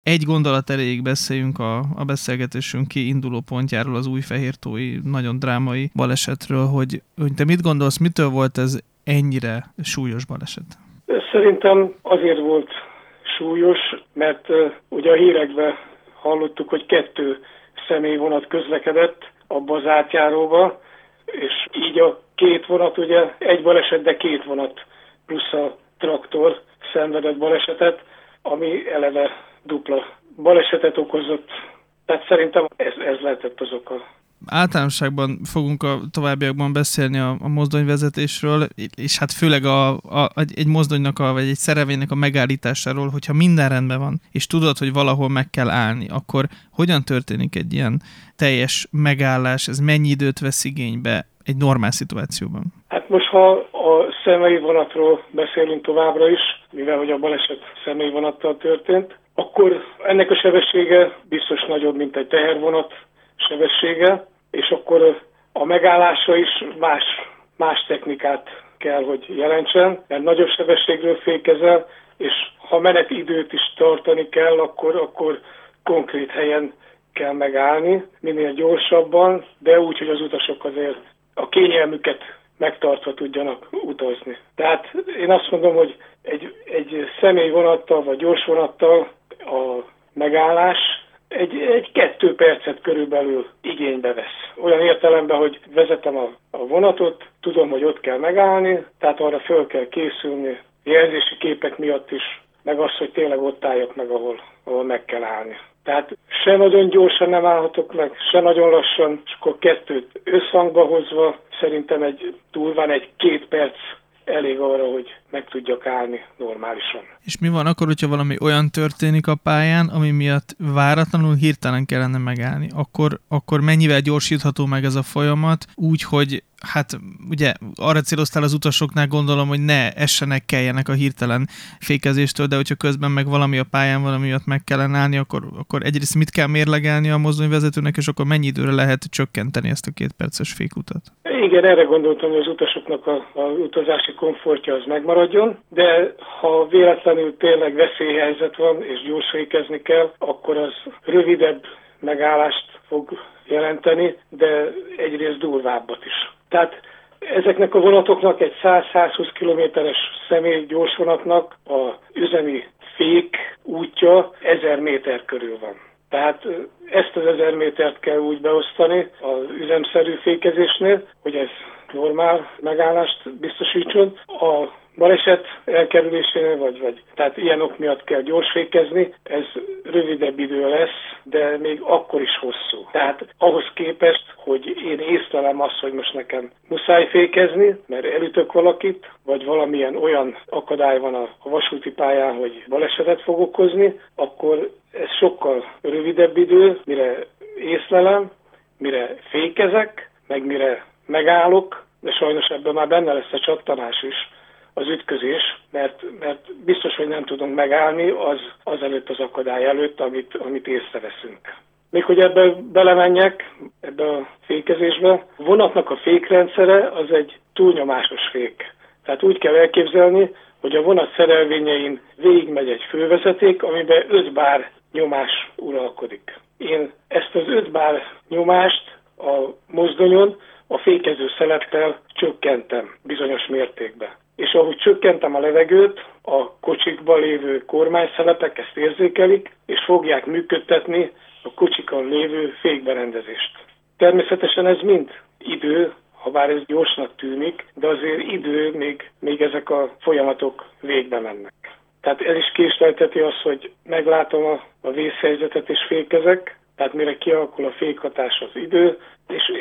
Egy gondolat erejéig beszéljünk a beszélgetésünk kiinduló pontjáról, az újfehértói nagyon drámai balesetről, hogy te mit gondolsz, mitől volt ez ennyire súlyos baleset? Szerintem azért volt súlyos, mert ugye a hírekben hallottuk, hogy 2 személyvonat közlekedett abba az átjáróba, és így a 2 vonat, ugye egy baleset, de 2 vonat plusz a traktor szenvedett balesetet, ami eleve dupla balesetet okozott. Tehát szerintem ez lehetett az oka. Általánosságban fogunk a továbbiakban beszélni a mozdonyvezetésről, és hát főleg egy mozdonynak vagy egy szerelvénynek a megállításáról, hogyha minden rendben van, és tudod, hogy valahol meg kell állni, akkor hogyan történik egy ilyen teljes megállás, ez mennyi időt vesz igénybe egy normál szituációban? Hát most, ha a személyvonatról beszélünk továbbra is, mivel hogy a baleset személyvonattal történt, akkor ennek a sebessége biztos nagyobb, mint egy tehervonat sebessége, és akkor a megállása is más technikát kell, hogy jelentsen, mert nagyobb sebességről fékezel, és ha menetidőt is tartani kell, akkor konkrét helyen kell megállni, minél gyorsabban, de úgy, hogy az utasok azért a kényelmüket megtartva tudjanak utazni. Tehát én azt mondom, hogy egy személyvonattal vagy gyorsvonattal a megállás egy 2 percet körülbelül igénybe vesz. Olyan értelemben, hogy vezetem a vonatot, tudom, hogy ott kell megállni, tehát arra föl kell készülni, jelzési képek miatt is, meg az, hogy tényleg ott álljak meg, ahol meg kell állni. Tehát se nagyon gyorsan nem állhatok meg, se nagyon lassan, és akkor 2 összhangba hozva szerintem durván egy 2 perc elég arra, hogy meg tudjak állni normálisan. És mi van akkor, hogyha valami olyan történik a pályán, ami miatt váratlanul hirtelen kellene megállni? Akkor mennyivel gyorsítható meg ez a folyamat úgy, hogy hát ugye arra céloztál az utasoknál, gondolom, hogy ne essenek, keljenek a hirtelen fékezéstől, de hogyha közben meg valami a pályán, valami miatt meg kellene állni, akkor egyrészt mit kell mérlegelni a mozdonyvezetőnek, és akkor mennyi időre lehet csökkenteni ezt a 2 perces fékutat? Igen, erre gondoltam, hogy az utasoknak az utazási komfortja az megmaradjon, de ha véletlenül tényleg veszélyhelyzet van, és gyors fékezni kell, akkor az rövidebb megállást fog jelenteni, de egyrészt durvábbat is. Tehát ezeknek a vonatoknak egy 100-120 kilométeres személy gyorsvonatnak a üzemi fék útja 1000 méter körül van. Tehát ezt az 1000 métert kell úgy beosztani az üzemszerű fékezésnél, hogy ez normál megállást biztosítson. A baleset elkerülésénél, tehát ilyen ok miatt kell gyors fékezni, ez rövidebb idő lesz, de még akkor is hosszú. Tehát ahhoz képest, hogy én észlelem azt, hogy most nekem muszáj fékezni, mert elütök valakit, vagy valamilyen olyan akadály van a vasúti pályán, hogy balesetet fog okozni, akkor ez sokkal rövidebb idő, mire észlelem, mire fékezek, meg mire megállok, de sajnos ebben már benne lesz a csattanás is, az ütközés, mert biztos, hogy nem tudunk megállni az előtt az akadály előtt, amit észreveszünk. Még hogy ebbe belemenjek, ebbe a fékezésbe, a vonatnak a fékrendszere az egy túlnyomásos fék. Tehát úgy kell elképzelni, hogy a vonat szerelvényein végigmegy egy fővezeték, amiben 5 bár nyomás uralkodik. Én ezt az 5 bár nyomást a mozdonyon a fékező szelettel csökkentem bizonyos mértékben. És ahogy csökkentem a levegőt, a kocsikban lévő kormányszelepek ezt érzékelik, és fogják működtetni a kocsikon lévő fékberendezést. Természetesen ez mind idő, ha bár ez gyorsnak tűnik, de azért idő, még ezek a folyamatok végbe mennek. Tehát ez is késlelteti azt, hogy meglátom a vészhelyzetet és fékezek, tehát mire kialakul a fékhatás az idő, és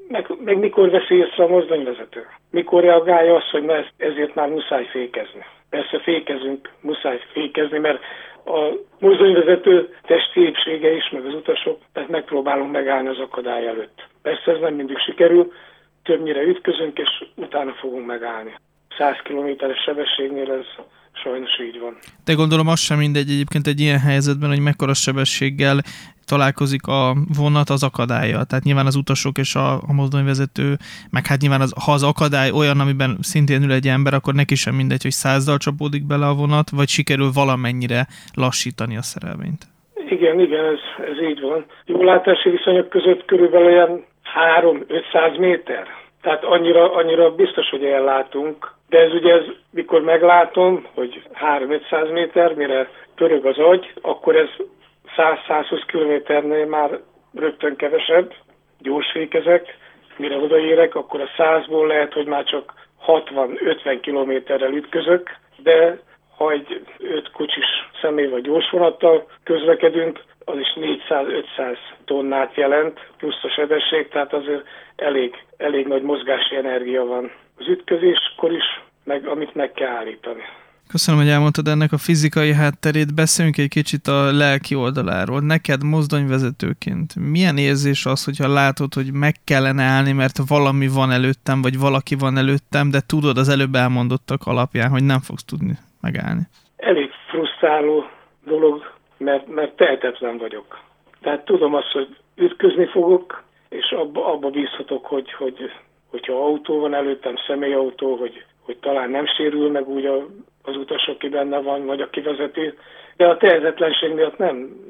meg mikor veszi észre a mozdonyvezető. Mikor reagálja azt, hogy ezért már muszáj fékezni. Persze fékezünk, muszáj fékezni, mert a mozdonyvezető testi épsége is, meg az utasok, tehát megpróbálunk megállni az akadály előtt. Persze ez nem mindig sikerül, többnyire ütközünk, és utána fogunk megállni. 100 kilométeres sebességnél ez sajnos így van. De gondolom az sem mindegy egyébként egy ilyen helyzetben, hogy mekkora sebességgel találkozik a vonat az akadállyal. Tehát nyilván az utasok és a mozdonyvezető, meg hát nyilván ha az akadály olyan, amiben szintén ül egy ember, akkor neki sem mindegy, hogy 100-dal csapódik bele a vonat, vagy sikerül valamennyire lassítani a szerelvényt. Igen, ez így van. Jó látási viszonyok között körülbelül olyan 3-500 méter. Tehát annyira biztos, hogy ellátunk. De mikor meglátom, hogy 3-500 méter, mire pörög az agy, akkor ez 100-120 kilométernél már rögtön kevesebb, gyorsfékezek. Mire odaérek, akkor a 100-ból lehet, hogy már csak 60-50 kilométerrel ütközök, de ha egy 5 kocsis személy vagy gyorsvonattal közlekedünk, az is 400-500 tonnát jelent, plusz a sebesség, tehát azért elég nagy mozgási energia van az ütközéskor is, amit meg kell állítani. Köszönöm, hogy elmondtad ennek a fizikai hátterét. Beszéljünk egy kicsit a lelki oldaláról. Neked mozdonyvezetőként milyen érzés az, hogyha látod, hogy meg kellene állni, mert valami van előttem, vagy valaki van előttem, de tudod az előbb elmondottak alapján, hogy nem fogsz tudni megállni? Elég frusztráló dolog, mert tehetetlen vagyok. Tehát tudom azt, hogy ütközni fogok, és abba bízhatok, hogyha autó van előttem, személyautó, hogy talán nem sérül meg úgy az utas, aki benne van, vagy aki vezeti, de a tehetetlenség miatt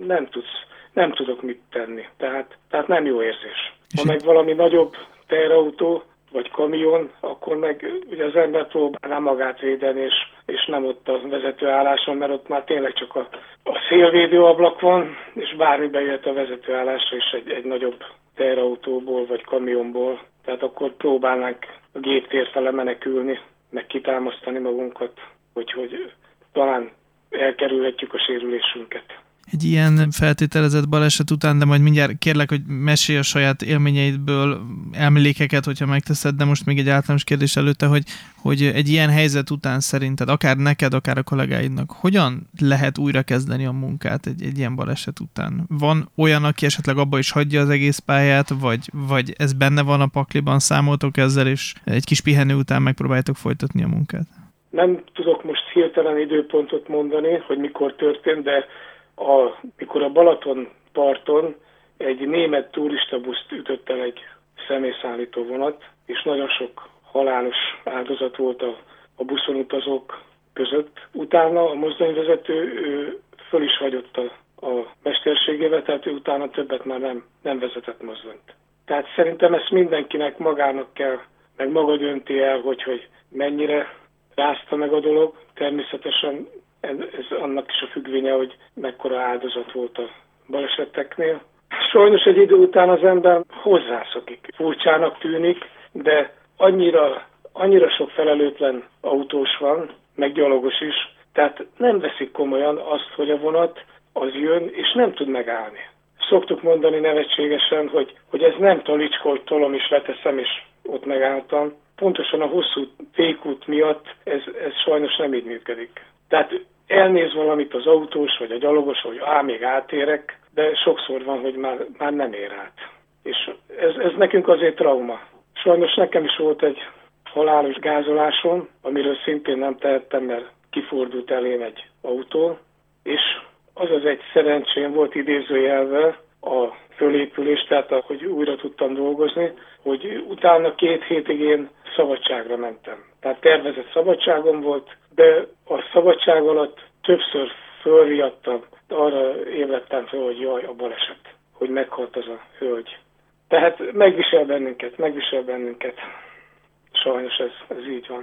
nem tudok mit tenni. Tehát nem jó érzés. Ha meg valami nagyobb teherautó, vagy kamion, akkor meg ugye az ember próbálná magát védeni, és nem ott a vezetőálláson, mert ott már tényleg csak a szélvédőablak van, és bármi bejöhet a vezetőállásra is egy nagyobb teherautóból, vagy kamionból. Tehát akkor próbálnánk a géptér fele menekülni, meg kitámasztani magunkat, hogy talán elkerülhetjük a sérülésünket. Egy ilyen feltételezett baleset után, de majd mindjárt kérlek, hogy mesélj a saját élményeidből emlékeket, hogyha megteszed, de most még egy általános kérdés előtte, hogy egy ilyen helyzet után szerinted, akár neked, akár a kollégáidnak, hogyan lehet újra kezdeni a munkát egy ilyen baleset után? Van olyan, aki esetleg abba is hagyja az egész pályát, vagy ez benne van a pakliban, számoltok ezzel, és egy kis pihenő után megpróbáljátok folytatni a munkát? Nem tudok most hirtelen időpontot mondani, hogy mikor történt, de mikor a Balaton parton egy német turistabuszt ütött el egy személyszállító vonat, és nagyon sok halálos áldozat volt a buszon utazók között. Utána a mozdonyvezető föl is hagyott a mesterségével, tehát ő utána többet már nem vezetett mozdonyt. Tehát szerintem ezt mindenkinek magának kell, meg maga dönti el, hogy mennyire rázta meg a dolog. Természetesen ez annak is a függvénye, hogy mekkora áldozat volt a baleseteknél. Sajnos egy idő után az ember hozzászokik. Furcsának tűnik, de annyira sok felelőtlen autós van, meg gyalogos is, tehát nem veszik komolyan azt, hogy a vonat az jön, és nem tud megállni. Szoktuk mondani nevetségesen, hogy ez nem talicska, hogy tolom és leteszem, és ott megálltam. Pontosan a hosszú fékút miatt ez sajnos nem így működik. Tehát elnéz valamit az autós, vagy a gyalogos, hogy még átérek, de sokszor van, hogy már nem ér át. És ez nekünk azért trauma. Sajnos nekem is volt egy halálos gázolásom, amiről szintén nem tehettem, mert kifordult elém egy autó, és az egy szerencsém volt idézőjelvel a fölépülés, tehát hogy újra tudtam dolgozni, hogy utána 2 hétig én szabadságra mentem. Tehát tervezett szabadságom volt, de a szabadság alatt többször fölriadtam, arra ébredtem fel, hogy jaj, a baleset, hogy meghalt az a hölgy. Tehát megvisel bennünket. Sajnos ez így van.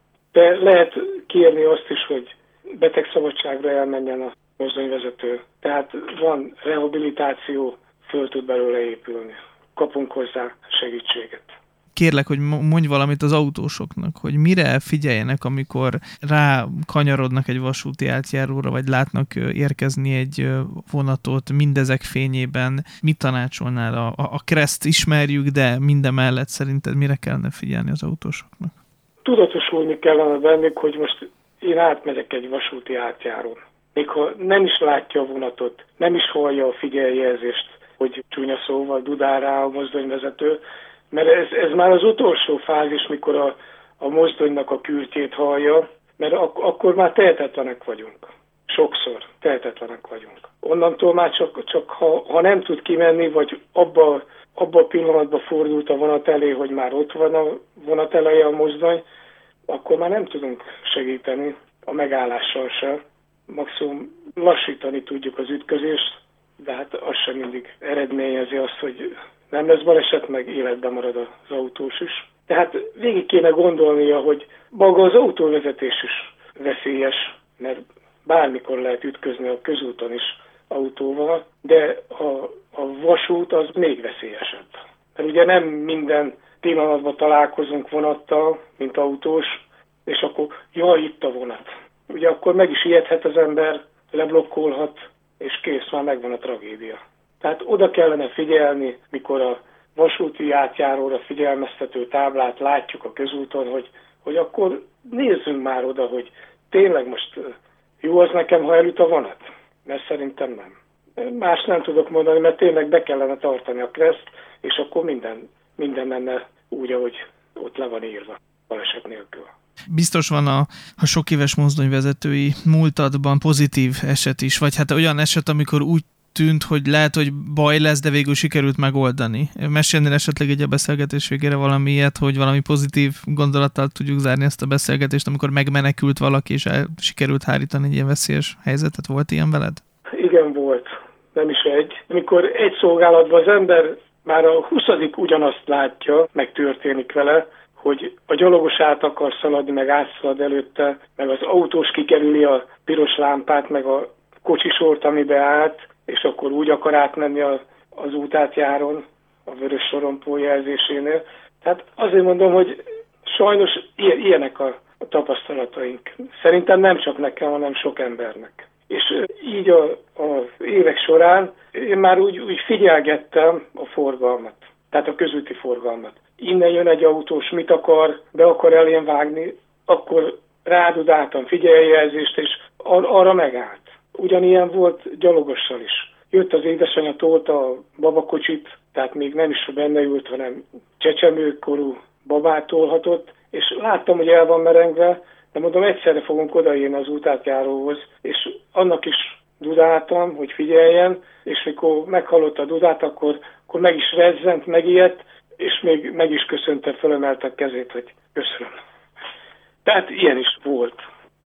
De lehet kérni azt is, hogy betegszabadságra elmenjen a mozdonyvezető. Tehát van rehabilitáció, föl tud belőle épülni. Kapunk hozzá segítséget. Kérlek, hogy mondj valamit az autósoknak, hogy mire figyeljenek, amikor rá kanyarodnak egy vasúti átjáróra, vagy látnak érkezni egy vonatot mindezek fényében. Mit tanácsolnál? A Kreszt ismerjük, de mindemellett szerinted mire kellene figyelni az autósoknak? Tudatosulni kellene bennük, hogy most én átmegyek egy vasúti átjárón. Még ha nem is látja a vonatot, nem is hallja a figyeljelzést, hogy csúnya szóval dudál rá a mozdonyvezető, mert ez már az utolsó fázis, mikor a mozdonynak a kürtjét hallja, mert akkor már tehetetlenek vagyunk. Sokszor tehetetlenek vagyunk. Onnantól már csak ha nem tud kimenni, vagy abba a pillanatban fordult a vonat elé, hogy már ott van a vonat eleje a mozdony, akkor már nem tudunk segíteni a megállással sem. Maximum lassítani tudjuk az ütközést, természetesen mindig eredményezi azt, hogy nem lesz baleset, meg életben marad az autós is. Tehát végig kéne gondolnia, hogy maga az autóvezetés is veszélyes, mert bármikor lehet ütközni a közúton is autóval, de a vasút az még veszélyesebb. Mert ugye nem minden pillanatban találkozunk vonattal, mint autós, és akkor jaj, itt a vonat. Ugye akkor meg is ijedhet az ember, leblokkolhat, és kész, már megvan a tragédia. Tehát oda kellene figyelni, mikor a vasúti átjáróra figyelmeztető táblát látjuk a közúton, hogy akkor nézzünk már oda, hogy tényleg most jó az nekem, ha elüt a vonat? Mert szerintem nem. Más nem tudok mondani, mert tényleg be kellene tartani a kreszt, és akkor minden menne úgy, ahogy ott le van írva, baleset nélkül. Biztos van a sok éves mozdonyvezetői múltadban pozitív eset is, vagy hát olyan eset, amikor úgy tűnt, hogy lehet, hogy baj lesz, de végül sikerült megoldani. Mesélnél esetleg egy a beszélgetés végére valami ilyet, hogy valami pozitív gondolattal tudjuk zárni ezt a beszélgetést, amikor megmenekült valaki, és sikerült hárítani egy ilyen veszélyes helyzetet? Volt ilyen veled? Igen, volt. Nem is egy. Amikor egy szolgálatban az ember már a 20. ugyanazt látja, meg történik vele, hogy a gyalogos át akar szaladni, meg átszalad előtte, meg az autós kikerüli a piros lámpát, meg a kocsisort, amibe állt, és akkor úgy akar átmenni az útátjáron, a vörös sorompó jelzésénél. Tehát azért mondom, hogy sajnos ilyenek a tapasztalataink. Szerintem nem csak nekem, hanem sok embernek. És így az évek során én már úgy figyelgettem a forgalmat, tehát a közúti forgalmat. Innen jön egy autós, mit akar, be akar elén vágni, akkor rádudáltam figyeljelzést, és arra megállt. Ugyanilyen volt gyalogossal is. Jött az édesanyja, tolta a babakocsit, tehát még nem is benne ült, hanem csecsemőkorú babát tolhatott, és láttam, hogy el van merengve, de mondom, egyszerre fogunk odaérni az útátjáróhoz, és annak is dudáltam, hogy figyeljen, és mikor meghallotta a dudát, akkor meg is rezzent, megijedt, és még meg is köszönte, fölemelte a kezét, hogy köszönöm. Tehát ilyen is volt.